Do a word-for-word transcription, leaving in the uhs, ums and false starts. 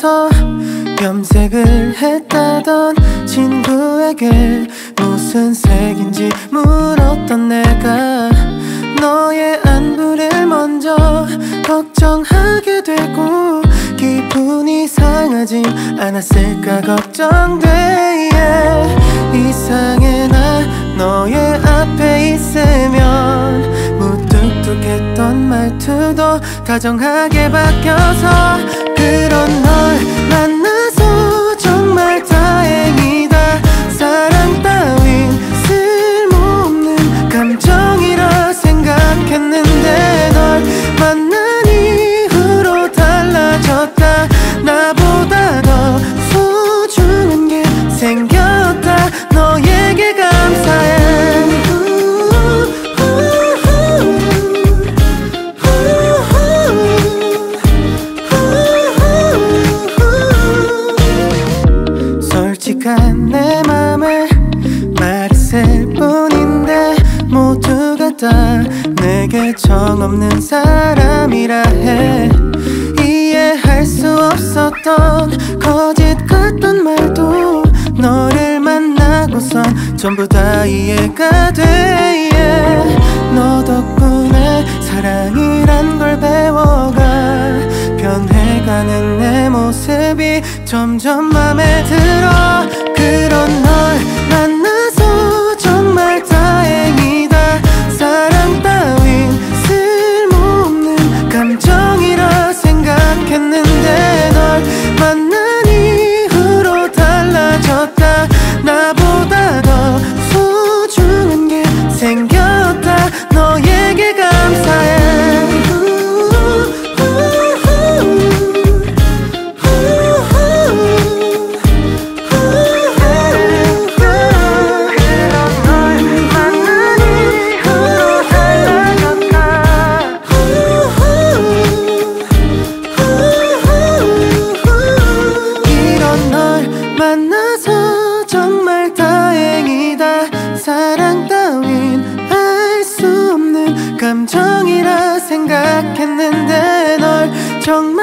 바뀌어서 염색을 했다던 친구에게 무슨 색인지 물었던 내가 너의 안부를 먼저 걱정하게 되고 기분이 상하진 않았을까 걱정돼. yeah. 이상해 나 너의 앞에 있으면 무뚝뚝했던 말투도 다정하게 바뀌어서 그런 널 만나서 정말 다행이다. 사랑 따윈 쓸모없는 감정이라 생각했는데 널 만난 이후로 달라졌다. 나보다 더 소중한 게 생겼다. 너에게 감사해. 솔직한 내 맘을 말했을 뿐인데 모두가 다 내게 정없는 사람이라 해. 이해할 수 없었던 거짓 같던 말도 너를 만나고선 전부 다 이해가 돼. yeah. 너 덕분에 사랑이란 걸 배워가 변해가는 내 모습이 점점 맘에 들어. 그런 널 만나서 정말 다행이다. 사랑 따윈 쓸모없는 감정이라 생각했는데 널 만난 이후로 달라졌다. 나보다 더 소중한 게 생겼다. 너에게 감사해. 만나서 정말 다행이다. 사랑 따윈 알 수 없는 감정이라 생각했는데 널 정말